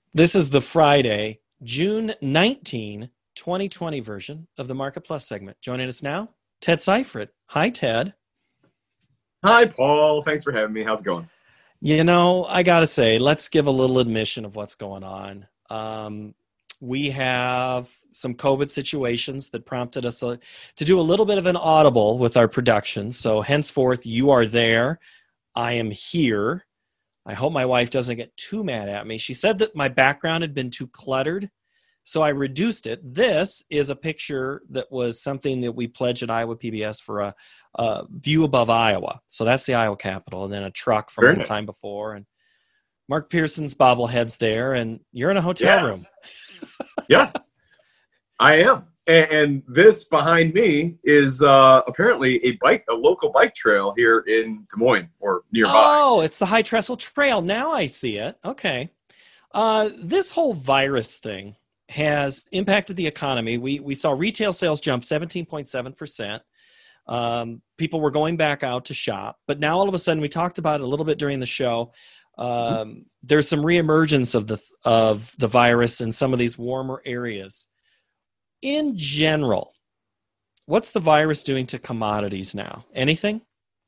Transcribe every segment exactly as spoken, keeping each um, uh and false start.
This is the Friday, June nineteenth, twenty twenty version of the Market Plus segment. Joining us now, Ted Seifert. Hi, Ted. Hi, Paul. Thanks for having me. How's it going? You know, I got to say, let's give a little admission of what's going on. Um, we have some COVID situations that prompted us uh, to do a little bit of an audible with our production. So henceforth, you are there. I am here. I hope my wife doesn't get too mad at me. She said that my background had been too cluttered, so I reduced it. This is a picture that was something that we pledged at Iowa P B S for a, a view above Iowa. So that's the Iowa Capitol, and then a truck from Very the nice. time before. And Mark Pearson's bobblehead's there, and you're in a hotel Yes. room. Yes, I am. And, and this behind me is uh, apparently a bike, a local bike trail here in Des Moines or nearby. Oh, it's the High Trestle Trail. Now I see it. Okay. Uh, this whole virus thing has impacted the economy. We we saw retail sales jump seventeen point seven percent. Um, people were going back out to shop. But now all of a sudden, we talked about it a little bit during the show, um, there's some reemergence of the of the virus in some of these warmer areas. In general, what's the virus doing to commodities now? Anything?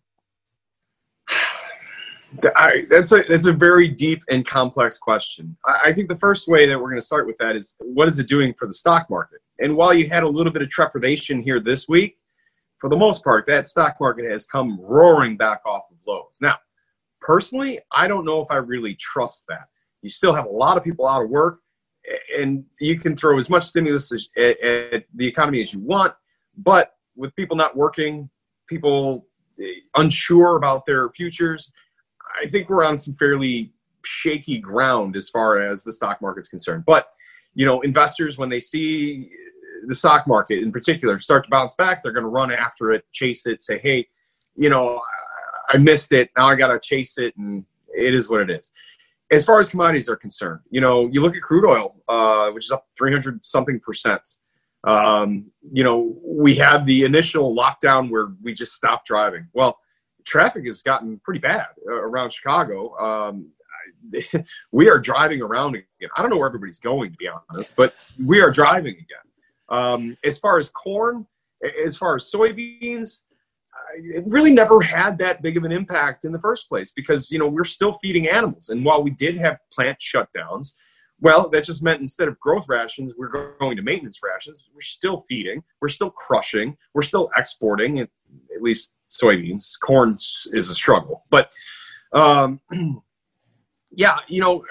I, that's a that's a very deep and complex question. I, I think the first way that we're going to start with that is, what is it doing for the stock market? And while you had a little bit of trepidation here this week, for the most part, that stock market has come roaring back off of lows. Now, personally, I don't know if I really trust that. You still have a lot of people out of work, and you can throw as much stimulus as, at, at the economy as you want, but with people not working, people unsure about their futures, I think we're on some fairly shaky ground as far as the stock market's concerned. But, you know, investors, when they see the stock market in particular start to bounce back, they're going to run after it, chase it, say, hey, you know, I missed it. Now I got to chase it, and it is what it is. As far as commodities are concerned, you know, you look at crude oil, uh, which is up three hundred something percent. Um, you know, we had the initial lockdown where we just stopped driving. Well, traffic has gotten pretty bad uh, around Chicago. Um, I, we are driving around again. I don't know where everybody's going, to be honest, but we are driving again. Um, as far as corn, as far as soybeans, it really never had that big of an impact in the first place because, you know, we're still feeding animals. And while we did have plant shutdowns, well, that just meant instead of growth rations, we're going to maintenance rations. We're still feeding. We're still crushing. We're still exporting, at least soybeans. Corn is a struggle. But, um, yeah, you know,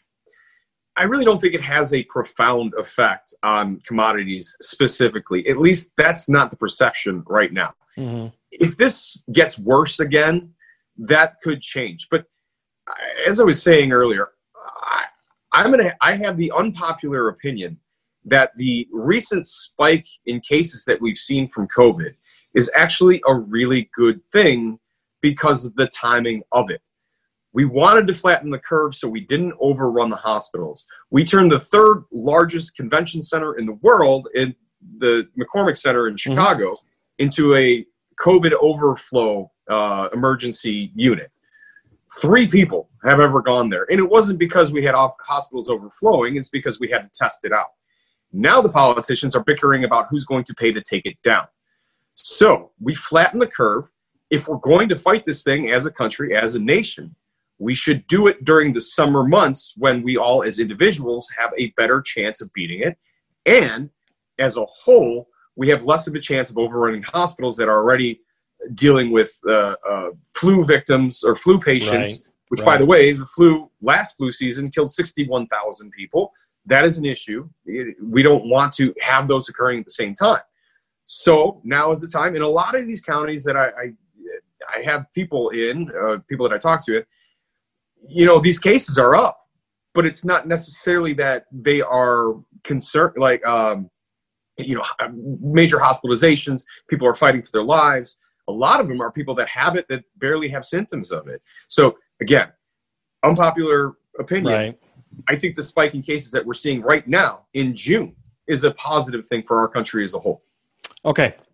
I really don't think it has a profound effect on commodities specifically. At least that's not the perception right now. Mm-hmm. If this gets worse again, that could change. But as I was saying earlier, I, I'm gonna. I have the unpopular opinion that the recent spike in cases that we've seen from COVID is actually a really good thing because of the timing of it. We wanted to flatten the curve so we didn't overrun the hospitals. We turned the third largest convention center in the world, in the McCormick Center in Chicago, mm-hmm. into a COVID overflow uh, emergency unit. Three people have ever gone there. And it wasn't because we had off hospitals overflowing. It's because we had to test it out. Now the politicians are bickering about who's going to pay to take it down. So we flatten the curve. If we're going to fight this thing as a country, as a nation, we should do it during the summer months when we all as individuals have a better chance of beating it. And as a whole, we have less of a chance of overrunning hospitals that are already dealing with uh, uh, flu victims or flu patients, right, which, right. by the way, the flu last flu season killed sixty-one thousand people. That is an issue. We don't want to have those occurring at the same time. So now is the time. In a lot of these counties that I, I, I have people in, uh, people that I talk to, you know, these cases are up, but it's not necessarily that they are concerned, like, um, you know, major hospitalizations, people are fighting for their lives. A lot of them are people that have it that barely have symptoms of it. So again, unpopular opinion. Right. I think the spike in cases that we're seeing right now in June is a positive thing for our country as a whole. Okay.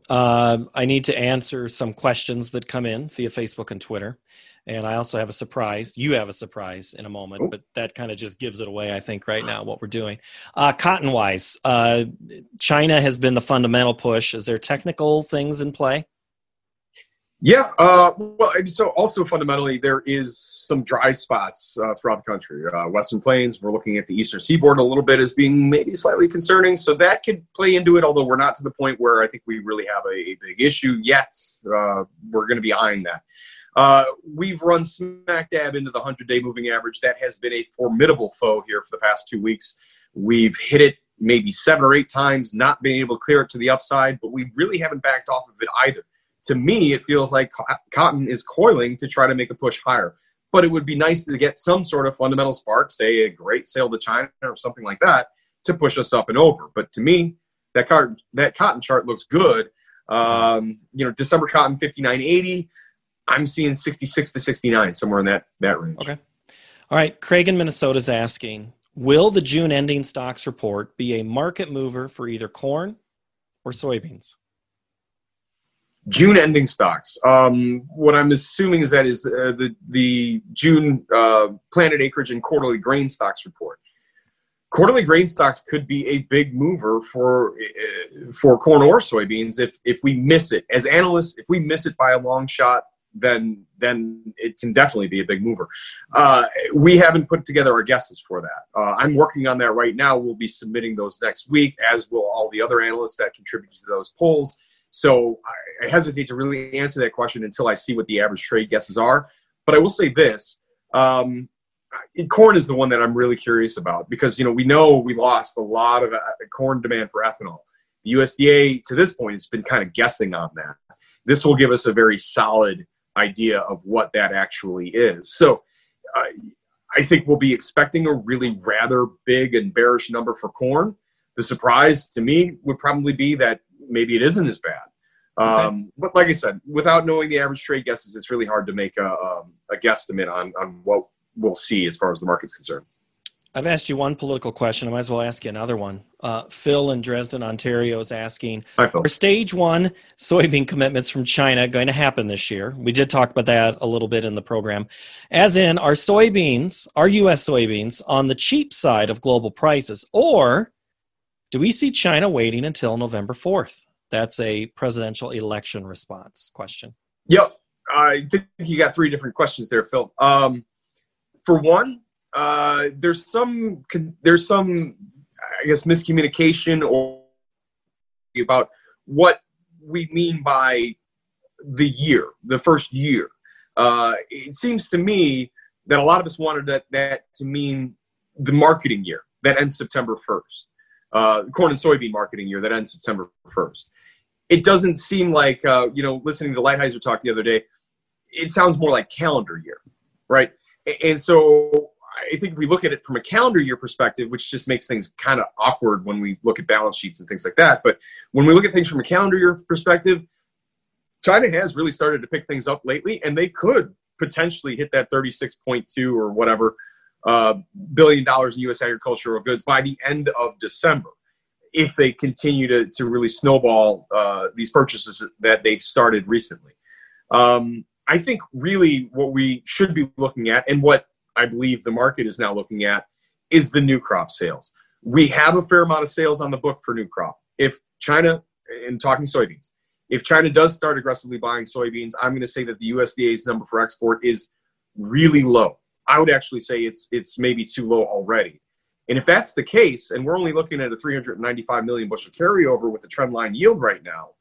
Uh, I need to answer some questions that come in via Facebook and Twitter. And I also have a surprise. You have a surprise in a moment, Oh. but that kind of just gives it away, I think, right now, what we're doing. Uh, cotton-wise, uh, China has been the fundamental push. Is there technical things in play? Yeah. Uh, well, so also fundamentally, there is some dry spots uh, throughout the country. Uh, Western Plains, we're looking at the Eastern Seaboard a little bit as being maybe slightly concerning. So that could play into it, although we're not to the point where I think we really have a, a big issue yet. Uh, we're going to be eyeing that. Uh, we've run smack dab into the hundred-day moving average. That has been a formidable foe here for the past two weeks. We've hit it maybe seven or eight times, not being able to clear it to the upside, but we really haven't backed off of it either. To me, it feels like cotton is coiling to try to make a push higher. But it would be nice to get some sort of fundamental spark, say a great sale to China or something like that, to push us up and over. But to me, that cotton, that cotton chart looks good. Um, you know, December cotton fifty-nine eighty. I'm seeing sixty-six to sixty-nine, somewhere in that, that range. Okay. All right. Craig in Minnesota is asking, will the June ending stocks report be a market mover for either corn or soybeans? June ending stocks. Um, what I'm assuming is that is uh, the, the June uh, planted acreage and quarterly grain stocks report. Quarterly grain stocks could be a big mover for uh, for corn or soybeans if if we miss it. As analysts, if we miss it by a long shot, then then it can definitely be a big mover. Uh, we haven't put together our guesses for that. Uh, I'm working on that right now. We'll be submitting those next week, as will all the other analysts that contribute to those polls. So I, I hesitate to really answer that question until I see what the average trade guesses are. But I will say this. Um, corn is the one that I'm really curious about because, you know, we know we lost a lot of uh, corn demand for ethanol. The U S D A, to this point, has been kind of guessing on that. This will give us a very solid idea of what that actually is. So uh, I think we'll be expecting a really rather big and bearish number for corn. The surprise to me would probably be that maybe it isn't as bad. Um, okay. But like I said, without knowing the average trade guesses, it's really hard to make a, um, a guesstimate on, on what we'll see as far as the market's concerned. I've asked you one political question. I might as well ask you another one. Uh, Phil in Dresden, Ontario is asking, Hi, Phil. Are stage one soybean commitments from China going to happen this year? We did talk about that a little bit in the program. As in, are soybeans, are U S soybeans on the cheap side of global prices? Or do we see China waiting until November fourth? That's a presidential election response question. Yep. I think you got three different questions there, Phil. Um, for one, uh, there's some there's some I guess miscommunication or about what we mean by the year, the first year. Uh, it seems to me that a lot of us wanted that that to mean the marketing year that ends September first, uh, corn and soybean marketing year that ends September first. It doesn't seem like uh, you know, listening to Lighthizer talk the other day, it sounds more like calendar year, right? And so I think if we look at it from a calendar year perspective, which just makes things kind of awkward when we look at balance sheets and things like that. But when we look at things from a calendar year perspective, China has really started to pick things up lately, and they could potentially hit that thirty-six point two or whatever uh, billion dollars in U S agricultural goods by the end of December, if they continue to, to really snowball uh, these purchases that they've started recently. Um, I think really what we should be looking at, and what I believe the market is now looking at, is the new crop sales. We have a fair amount of sales on the book for new crop. If China, and talking soybeans, if China does start aggressively buying soybeans, I'm going to say that the U S D A's number for export is really low. I would actually say it's it's maybe too low already. And if that's the case, and we're only looking at a three hundred ninety-five million bushel carryover with the trend line yield right now,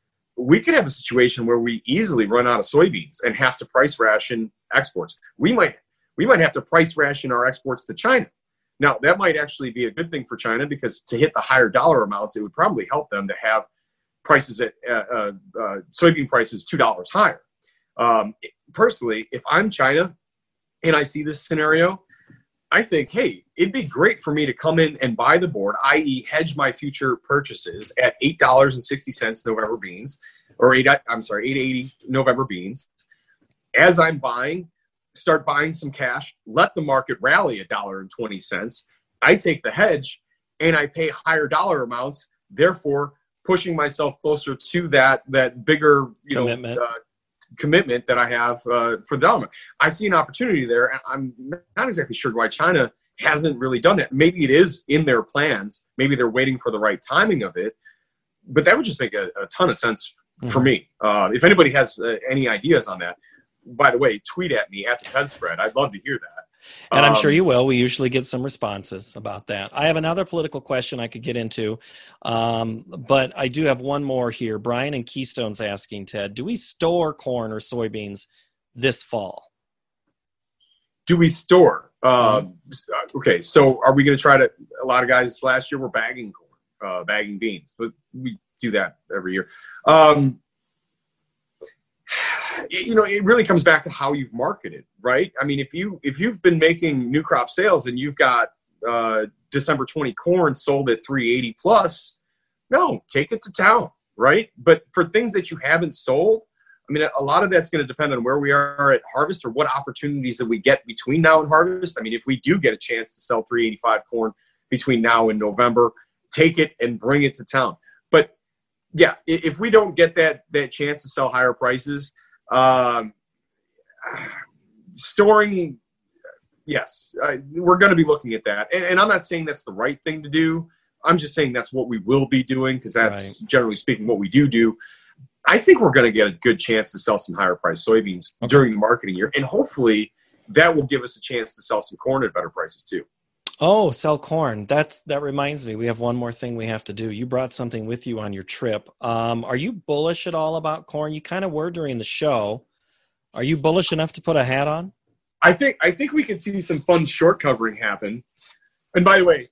we could have a situation where we easily run out of soybeans and have to price ration exports. We might we might have to price ration our exports to China. Now, that might actually be a good thing for China, because to hit the higher dollar amounts, it would probably help them to have prices at uh, uh, uh, soybean prices two dollars higher. Um, personally, if I'm China and I see this scenario, I think, hey, it'd be great for me to come in and buy the board, that is hedge my future purchases at eight dollars and sixty cents November beans, or eight, I'm sorry, eight eighty November beans. As I'm buying, start buying some cash, let the market rally a dollar and twenty cents. I take the hedge and I pay higher dollar amounts. Therefore, pushing myself closer to that that bigger you Commitment. know uh, commitment that I have uh, for the dollar. I see an opportunity there. I'm not exactly sure why China hasn't really done that. Maybe it is in their plans. Maybe they're waiting for the right timing of it. But that would just make a, a ton of sense for Mm-hmm. me. Uh, if anybody has uh, any ideas on that, by the way, tweet at me at the Ted Spread. I'd love to hear that. And I'm sure Um, you will. We usually get some responses about that. I have another political question I could get into, um, but I do have one more here. Brian and Keystone's asking, Ted, do we store corn or soybeans this fall? Do we store? Uh, Mm-hmm. Okay, so are we going to try to? A lot of guys last year were bagging corn, uh, bagging beans, but we do that every year. Um, you know, it really comes back to how you've marketed, right? I mean, if you if you've been making new crop sales and you've got uh, December twenty corn sold at three eighty plus, no, take it to town, right? But for things that you haven't sold, I mean, a lot of that's going to depend on where we are at harvest or what opportunities that we get between now and harvest. I mean, if we do get a chance to sell three eighty-five corn between now and November, take it and bring it to town. But yeah, if we don't get that that chance to sell higher prices, um, storing, yes, uh, we're going to be looking at that. And, and I'm not saying that's the right thing to do. I'm just saying that's what we will be doing because that's Right. generally speaking what we do do. I think we're going to get a good chance to sell some higher priced soybeans Okay. during the marketing year. And hopefully that will give us a chance to sell some corn at better prices too. Oh, sell corn. That's that reminds me. We have one more thing we have to do. You brought something with you on your trip. Um, are you bullish at all about corn? You kind of were during the show. Are you bullish enough to put a hat on? I think I think we can see some fun short covering happen. And by the way,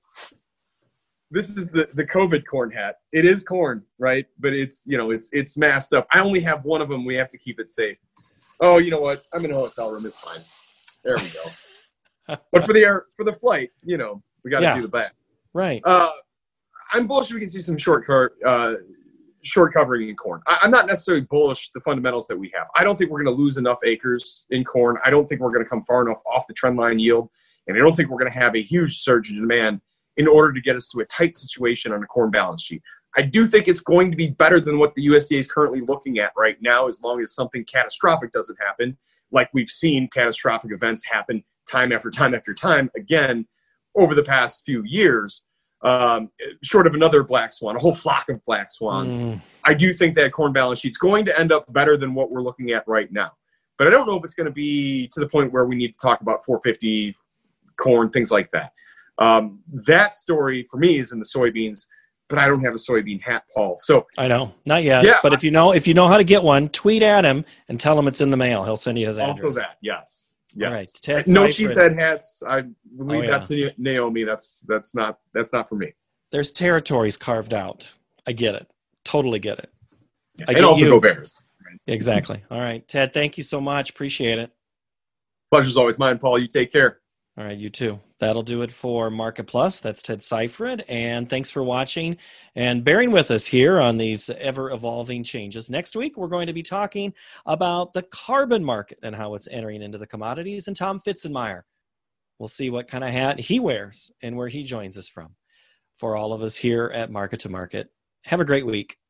this is the, the COVID corn hat. It is corn, right? But it's, you know, it's it's masked up. I only have one of them. We have to keep it safe. Oh, you know what? I'm in a hotel room. It's fine. There we go. But for the air, for the flight, you know, we got to Yeah. do the back. Right. Uh, I'm bullish we can see some short car, uh, short covering in corn. I, I'm not necessarily bullish the fundamentals that we have. I don't think we're going to lose enough acres in corn. I don't think we're going to come far enough off the trend line yield. And I don't think we're going to have a huge surge in demand in order to get us to a tight situation on a corn balance sheet. I do think it's going to be better than what the U S D A is currently looking at right now, as long as something catastrophic doesn't happen, like we've seen catastrophic events happen time after time after time, again, over the past few years, um, short of another black swan, a whole flock of black swans. Mm. I do think that corn balance sheet's going to end up better than what we're looking at right now. But I don't know if it's going to be to the point where we need to talk about four fifty corn, things like that. Um, that story for me is in the soybeans, but I don't have a soybean hat, Paul. So I know, not yet. Yeah, but if you know, if you know how to get one, tweet at him and tell him it's in the mail. He'll send you his address. also that, yes, yes. All right, Ted no Seifert. cheesehead hats. I believe Oh, yeah. that's to Naomi. That's that's not that's not for me. There's territories carved out. I get it. Totally get it. Yeah. I And get also you. go Bears. Exactly. All right, Ted, thank you so much. Appreciate it. Pleasure's always mine, Paul. You take care. All right, you too. That'll do it for Market Plus. That's Ted Seifert, and thanks for watching and bearing with us here on these ever-evolving changes. Next week, we're going to be talking about the carbon market and how it's entering into the commodities, and Tom Fitzenmeyer. We'll see what kind of hat he wears and where he joins us from. For all of us here at Market to Market, have a great week.